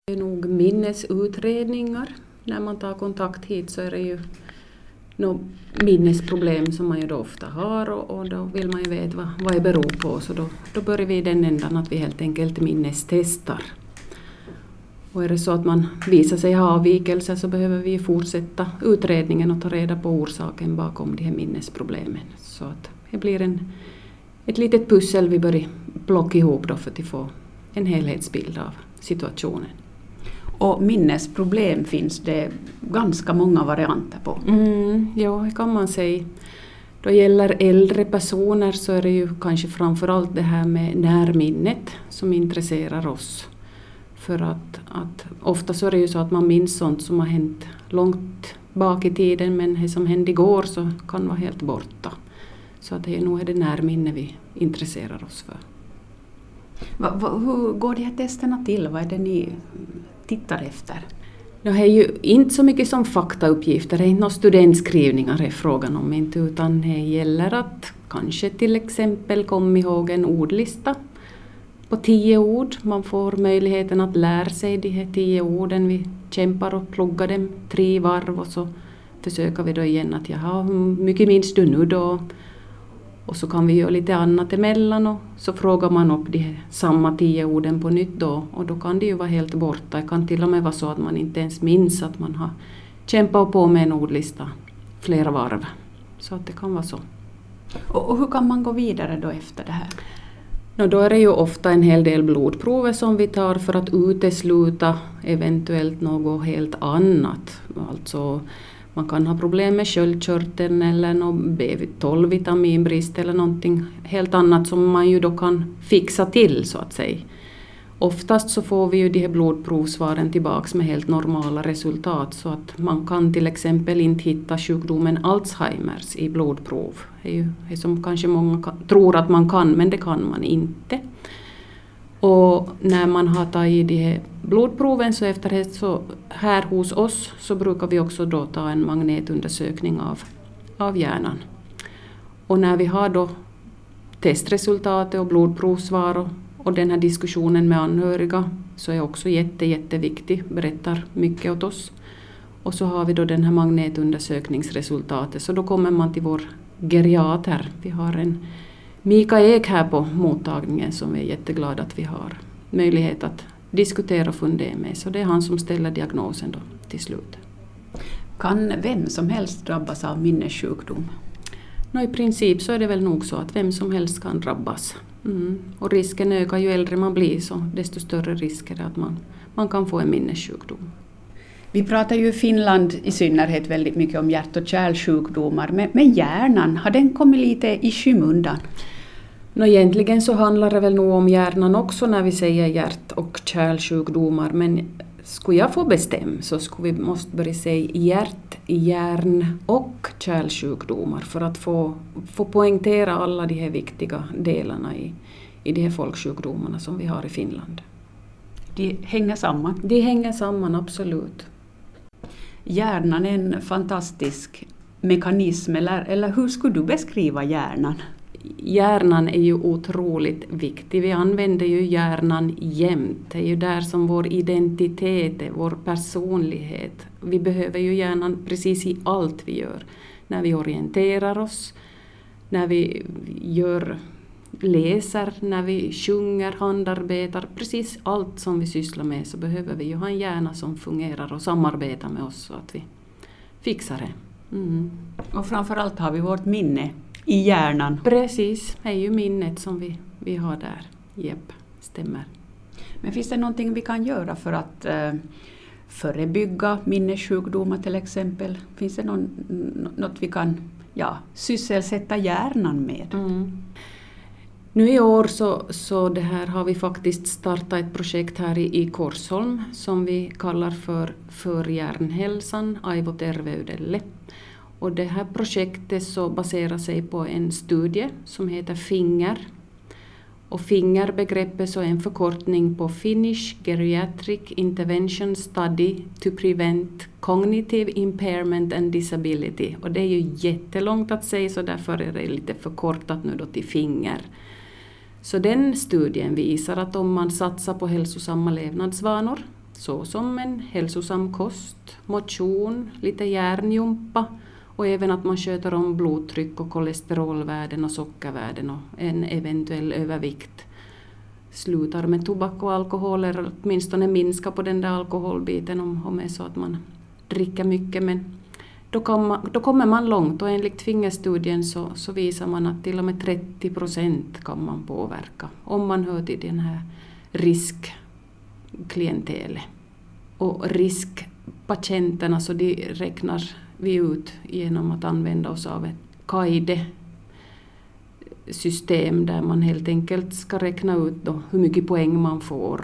Det är nog minnesutredningar. När man tar kontakt hit så är det ju minnesproblem som man ju då ofta har och då vill man ju veta vad det beror på. Så då börjar vi i den ändan att vi helt enkelt minnestestar. Och är det så att man visar sig ha avvikelser så behöver vi fortsätta utredningen och ta reda på orsaken bakom de här minnesproblemen. Så att det blir ett litet pussel vi börjar plocka ihop då för att få en helhetsbild av situationen. Och minnesproblem finns det ganska många varianter på. Ja, det kan man säga. Då gäller äldre personer så är det ju kanske framförallt det här med närminnet som intresserar oss. För att ofta så är det ju så att man minns sånt som har hänt långt bak i tiden, men det som hände igår så kan vara helt borta. Så att det är nog det närminne vi intresserar oss för. Hur går de här testerna till? Vad är det ni tittar efter? Det är ju inte så mycket som faktauppgifter, det är inte några studentskrivningar är frågan om, inte, utan det gäller att kanske till exempel komma ihåg en ordlista på 10 ord. Man får möjligheten att lära sig de här 10 orden. Vi kämpar och pluggar dem 3 varv och så försöker vi då igen att hur mycket minns du nu då? Och så kan vi göra lite annat emellan och så frågar man upp de samma 10 orden på nytt då. Och då kan det ju vara helt borta. Det kan till och med vara så att man inte ens minns att man har kämpat på med en ordlista flera varv. Så att det kan vara så. Och hur kan man gå vidare då efter det här? Då är det ju ofta en hel del blodprover som vi tar för att utesluta eventuellt något helt annat. Alltså man kan ha problem med sköldkörteln eller någon B12-vitaminbrist eller någonting helt annat som man ju då kan fixa till så att säga. Oftast så får vi ju de här blodprovsvaren tillbaks med helt normala resultat så att man kan till exempel inte hitta sjukdomen Alzheimers i blodprov. Det är ju det som kanske många tror att man kan, men det kan man inte. Och när man har tagit de här blodproven så efter det så här hos oss så brukar vi också då ta en magnetundersökning av hjärnan. Och när vi har då testresultatet och blodprovsvar och den här diskussionen med anhöriga så är också jätteviktig, berättar mycket åt oss. Och så har vi då den här magnetundersökningsresultatet så då kommer man till vår geriater. Vi har en Mika Ek här på mottagningen som vi är jätteglada att vi har möjlighet att diskutera och fundera med. Så det är han som ställer diagnosen då till slut. Kan vem som helst drabbas av minnessjukdom? I princip så är det väl nog så att vem som helst kan drabbas. Och risken ökar ju äldre man blir så desto större risk är det att man kan få en minnessjukdom. Vi pratar ju i Finland i synnerhet väldigt mycket om hjärt- och kärlsjukdomar. Men hjärnan, har den kommit lite i skymundan? Egentligen så handlar det väl nog om hjärnan också när vi säger hjärt- och kärlsjukdomar. Men skulle jag få bestämma så skulle vi måste börja säga hjärn- och kärlsjukdomar för att få poängtera alla de här viktiga delarna i de här folksjukdomarna som vi har i Finland. De hänger samman? De hänger samman, absolut. Hjärnan är en fantastisk mekanism, eller hur skulle du beskriva hjärnan? Hjärnan är ju otroligt viktig. Vi använder ju hjärnan jämt. Det är ju där som vår identitet är, vår personlighet. Vi behöver ju hjärnan precis i allt vi gör. När vi orienterar oss, när vi läser, när vi sjunger, handarbetar, precis allt som vi sysslar med så behöver vi ju ha en hjärna som fungerar och samarbetar med oss så att vi fixar det. Och framförallt har vi vårt minne i hjärnan. Precis, det är ju minnet som vi har där. Japp, stämmer. Men finns det någonting vi kan göra för att förebygga minnessjukdomar till exempel? Finns det något vi kan sysselsätta hjärnan med? Nu i år så det här har vi faktiskt startat ett projekt här i Korsholm som vi kallar för hjärnhälsan, Aivo Terveydelle. Och det här projektet så baserar sig på en studie som heter FINGER. Och FINGER-begreppet så är en förkortning på Finnish Geriatric Intervention Study to Prevent Cognitive Impairment and Disability. Och det är ju jättelångt att säga så därför är det lite förkortat nu då till FINGER. Så den studien visar att om man satsar på hälsosamma levnadsvanor så som en hälsosam kost, motion, lite järnjumpa och även att man sköter om blodtryck och kolesterolvärden och sockervärden och en eventuell övervikt. Slutar med tobak och alkohol eller åtminstone minska på den där alkoholbiten om det är så att man dricker mycket. Men då kommer man långt och enligt fingerstudien så visar man att till och med 30% kan man påverka om man hör till den här riskklientelet. Och riskpatienterna så de räknar vi ut genom att använda oss av ett KAIDE-system där man helt enkelt ska räkna ut då hur mycket poäng man får.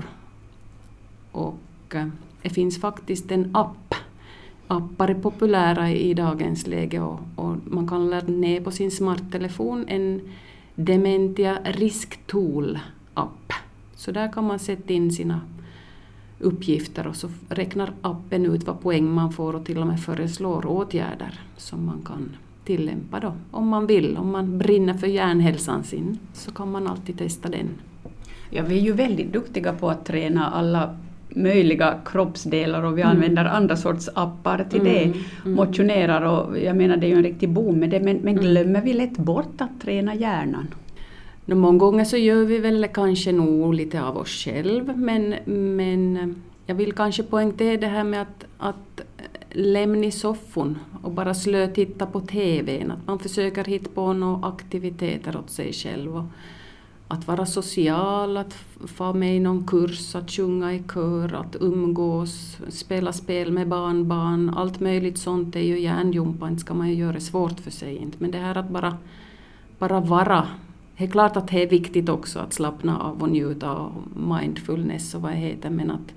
Och det finns faktiskt en app. Appar är populära i dagens läge och man kan ladda ner på sin smarttelefon en Dementia Risktool-app. Så där kan man sätta in sina uppgifter och så räknar appen ut vad poäng man får och till och med föreslår åtgärder som man kan tillämpa då. Om man vill, om man brinner för hjärnhälsan sin så kan man alltid testa den. Ja, vi är ju väldigt duktiga på att träna alla möjliga kroppsdelar och vi använder andra sorts appar till det. Motionerar och jag menar det är ju en riktig boom med det men glömmer vi lätt bort att träna hjärnan? Många gånger så gör vi väl kanske nog lite av oss själv men jag vill kanske poängtera det här med att lämna i soffan och bara titta på TV:n. Att man försöker hitta på några aktiviteter åt sig själv. Och att vara social, att få med i någon kurs, att sjunga i kör, att umgås, spela spel med barnbarn. Allt möjligt sånt är ju hjärnjumpa, inte ska man ju göra svårt för sig. Inte. Men det här att bara vara. Det är klart att det är viktigt också att slappna av och njuta av mindfulness och vad det heter. Men att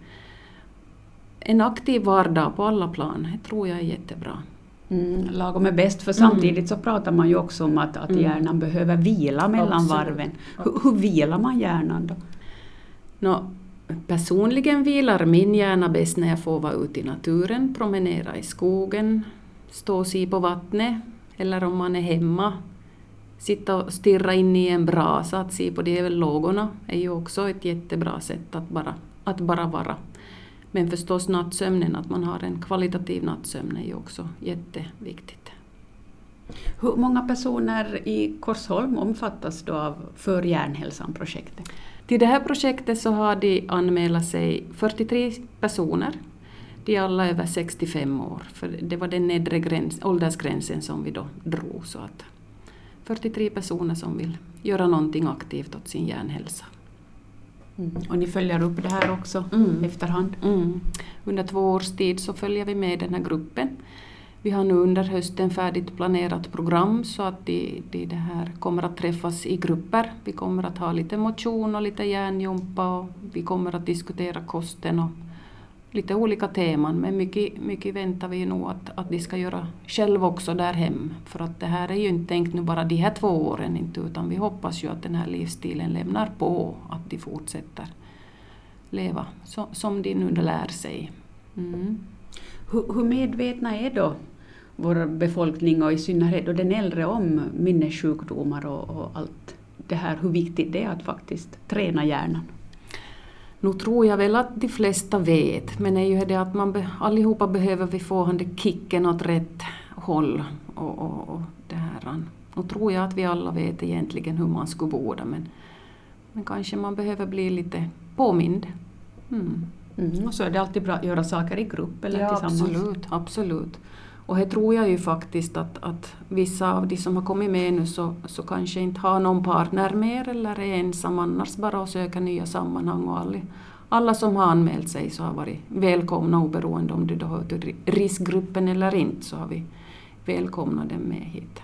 en aktiv vardag på alla plan, det tror jag är jättebra. Lagom är bäst för samtidigt så pratar man ju också om att hjärnan behöver vila mellan varven. Hur vilar man hjärnan då? Personligen vilar min hjärna bäst när jag får vara ute i naturen, promenera i skogen, stå och se på vattnet eller om man är hemma. Sitta och stirra in i en brasa, att se på de väl lågorna är ju också ett jättebra sätt att bara vara. Men förstås nattsömnen, att man har en kvalitativ nattsömn är ju också jätteviktigt. Hur många personer i Korsholm omfattas då av För hjärnhälsan-projektet? Till det här projektet så har de anmält sig 43 personer. De är alla över 65 år, för det var den nedre åldersgränsen som vi då drog. Så att 43 personer som vill göra någonting aktivt åt sin hjärnhälsa. Och ni följer upp det här också efterhand? Under 2 års tid så följer vi med den här gruppen. Vi har nu under hösten färdigt planerat program så att de det här kommer att träffas i grupper. Vi kommer att ha lite motion och lite hjärnjumpa och vi kommer att diskutera kosten och lite olika teman. Men mycket väntar vi nog att de ska göra själv också där hem. För att det här är ju inte tänkt nu bara de här 2 åren inte, utan vi hoppas ju att den här livsstilen lämnar på, att de fortsätter leva som de nu lär sig. Hur medvetna är då vår befolkning och i synnerhet och den äldre om minnessjukdomar och allt det här, hur viktigt det är att faktiskt träna hjärnan? Nu tror jag väl att de flesta vet, men det är ju det att allihopa behöver vi få den kicken åt rätt håll och det här. Nu tror jag att vi alla vet egentligen hur man skulle båda, men kanske man behöver bli lite påmind. Och så är det alltid bra att göra saker i grupp eller tillsammans. Absolut. Och det tror jag ju faktiskt att vissa av de som har kommit med nu så kanske inte har någon partner mer eller är ensam annars bara att söka nya sammanhang. Och alla som har anmält sig så har varit välkomna oberoende om du hör till riskgruppen eller inte, så har vi välkomnat dem med hit.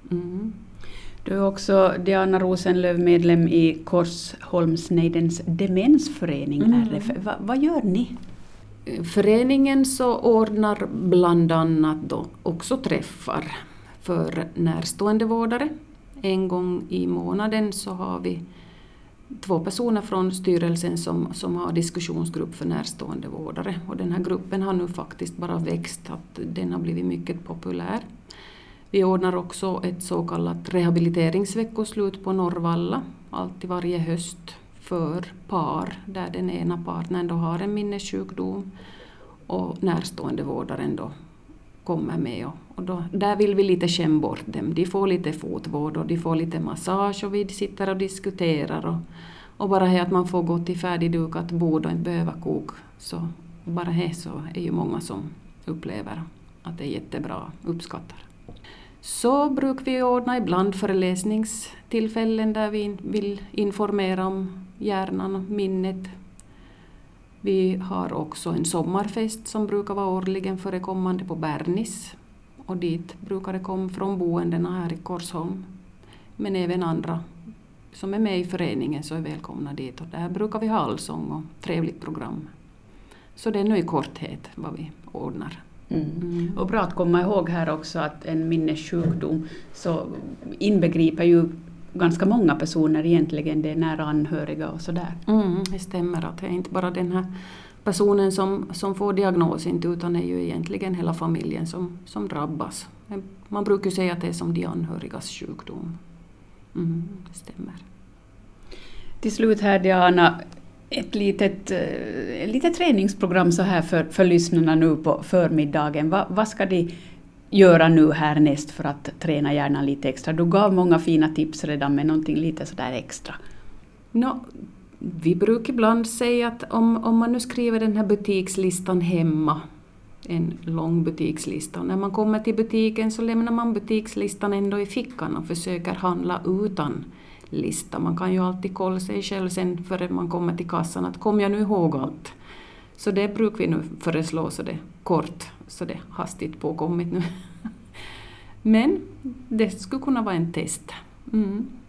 Du är också Diana Rosenlöv, medlem i Korsholmsnejdens demensförening RF. Vad gör ni? Föreningen så ordnar bland annat då också träffar för närståendevårdare. En gång i månaden så har vi 2 personer från styrelsen som har diskussionsgrupp för närståendevårdare. Och den här gruppen har nu faktiskt bara växt, att den har blivit mycket populär. Vi ordnar också ett så kallat rehabiliteringsveckoslut på Norrvalla, alltid varje höst för par där den ena partnern då har en minnessjukdom och närstående vårdaren då kommer med. Och då, där vill vi lite känna bort dem. De får lite fotvård och de får lite massage och vi sitter och diskuterar. Och bara här att man får gå till färdigdukat bord och inte behöva koka. Så bara här så är ju många som upplever att det är jättebra, uppskattar. Så brukar vi ordna ibland föreläsningstillfällen där vi vill informera om hjärnan och minnet. Vi har också en sommarfest som brukar vara årligen förekommande på Bernis. Och dit brukar det komma från boendena här i Korsholm. Men även andra som är med i föreningen så är välkomna dit. Och där brukar vi ha allsång och trevligt program. Så det är nu i korthet vad vi ordnar. Och bra att komma ihåg här också att en minnessjukdom så inbegriper ju ganska många personer egentligen, det är nära anhöriga och sådär. Det stämmer att det är inte bara den här personen som får diagnosen utan det är ju egentligen hela familjen som drabbas. Man brukar säga att det är som de anhörigas sjukdom. Det stämmer. Till slut här Diana, ett litet träningsprogram så här för lyssnarna nu på förmiddagen. Vad ska de göra nu härnäst för att träna hjärnan lite extra? Du gav många fina tips redan med någonting lite sådär extra. Vi brukar ibland säga att om man nu skriver den här butikslistan hemma, en lång butikslista, när man kommer till butiken så lämnar man butikslistan ändå i fickan och försöker handla utan lista. Man kan ju alltid kolla sig själv sen före man kommer till kassan att kom jag nu ihåg allt. Så det brukar vi nu föreslå så det kort, så det hastigt påkommit nu. Men det skulle kunna vara en test.